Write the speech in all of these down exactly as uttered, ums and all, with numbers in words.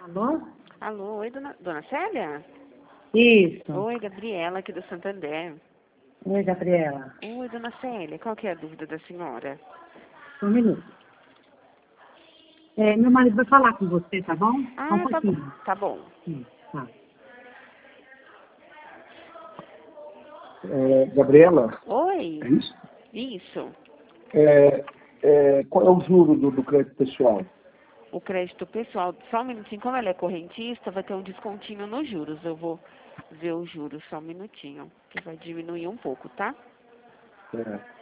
Alô? Alô, oi, dona, dona Célia? Isso. Oi, Gabriela, aqui do Santander. Oi, Gabriela. Oi, dona Célia, qual que é a dúvida da senhora? Um minuto. É, meu marido vai falar com você, tá bom? Só um Ah, tá bom, pouquinho. tá bom. Sim, tá. É, Gabriela, Oi, é isso? isso. É, é, qual é o juro do, do crédito pessoal? O crédito pessoal, só um minutinho, como ela é correntista, vai ter um descontinho nos juros. Eu vou ver os juros, só um minutinho, que vai diminuir um pouco, tá? É,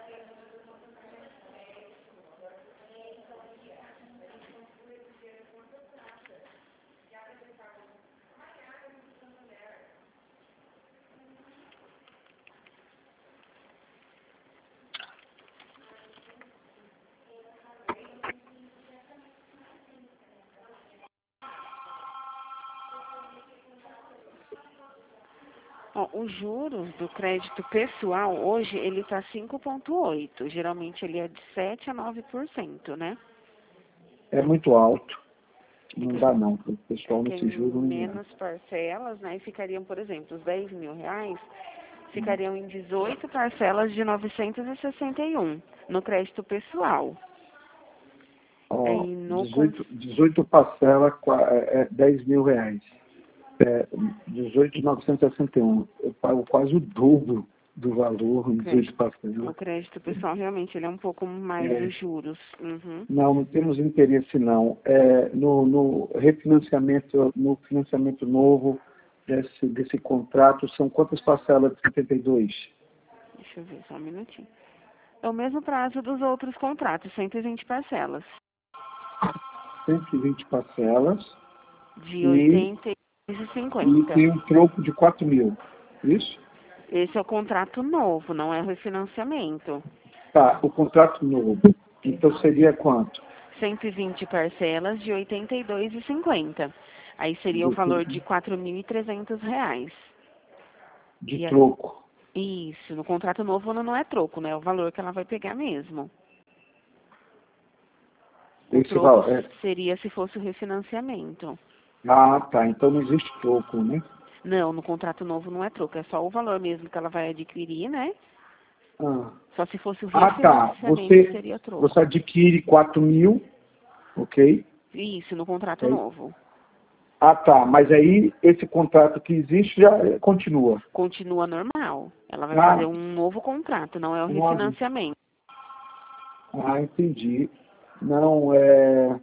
Ó, os juros do crédito pessoal, hoje, ele está cinco vírgula oito. Geralmente, ele é de sete a nove por cento, né? é muito alto. É Não que dá não, o pessoal tem nesse juro não dá. menos parcelas, né? E ficariam, por exemplo, os dez mil reais ficariam em dezoito parcelas de novecentos e sessenta e um no crédito pessoal. Ó, E no con- dezoito, dezoito parcela, qua- é, é dez mil reais. É, dezoito mil novecentos e sessenta e um. Eu pago quase o dobro do valor em dezoito crédito, parcelas. o crédito pessoal realmente ele é um pouco mais É, os juros. Uhum. não, não temos interesse não. É, no, no refinanciamento, no financiamento novo desse, desse contrato, são quantas parcelas de setenta e dois? Deixa eu ver só um minutinho. É o mesmo prazo dos outros contratos, cento e vinte parcelas. cento e vinte parcelas De e, oitenta e e cinquenta. tem um troco de quatro mil. Isso? Esse é o contrato novo, não é o refinanciamento. Tá, o contrato novo. Então seria quanto? cento e vinte parcelas de oitenta e dois e cinquenta. Aí seria o De, valor de quatro mil e trezentos reais. de E a- troco. isso, no contrato novo não é troco, né? É o valor que ela vai pegar mesmo. O Esse troco valor. É, seria se fosse o refinanciamento. ah, tá. Então não existe troco, né? Não, no contrato novo não é troco, é só o valor mesmo que ela vai adquirir, né? Ah, Só se fosse o ah tá. refinanciamento Você, seria troco. você adquire quatro mil, ok? Isso, no contrato É, novo. ah, tá. Mas aí esse contrato que existe já eh, continua. Continua normal. Ela vai fazer Ah, um novo contrato, não é o uma- refinanciamento. ah, entendi. Não, é...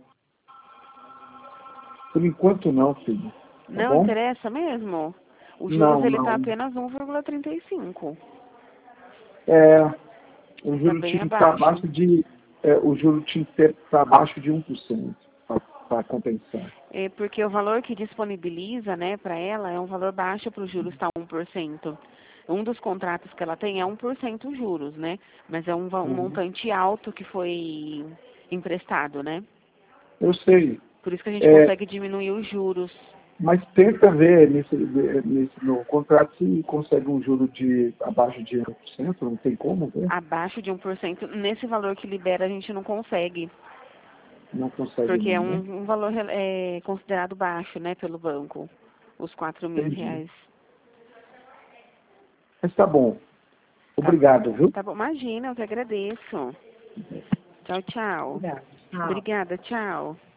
Por enquanto não, filho. Tá Não bom? interessa mesmo? O juros Não, ele está não. apenas um vírgula trinta e cinco. É, o Está juro bem tinha que estar abaixo. abaixo de... É, o juro tinha que estar abaixo de um por cento para compensar. É porque o valor que disponibiliza, né, para ela é um valor baixo para os juros estar um por cento. Um dos contratos que ela tem é um por cento juros, né? Mas é um, va- um Uhum. montante alto que foi emprestado, né? Eu sei. Por isso que a gente É, consegue diminuir os juros. mas tenta ver nesse, nesse, no contrato se consegue um juro de abaixo de um por cento, não tem como ver? Abaixo de um por cento, nesse valor que libera, a gente não consegue. Não consegue Porque não, é né? um, um valor é, considerado baixo, né, pelo banco. Os quatro mil Entendi. reais. Mas tá bom. Tá, Obrigado, viu? tá bom. Imagina, eu que agradeço. Tchau, tchau. Obrigada. Tchau. Obrigada, tchau.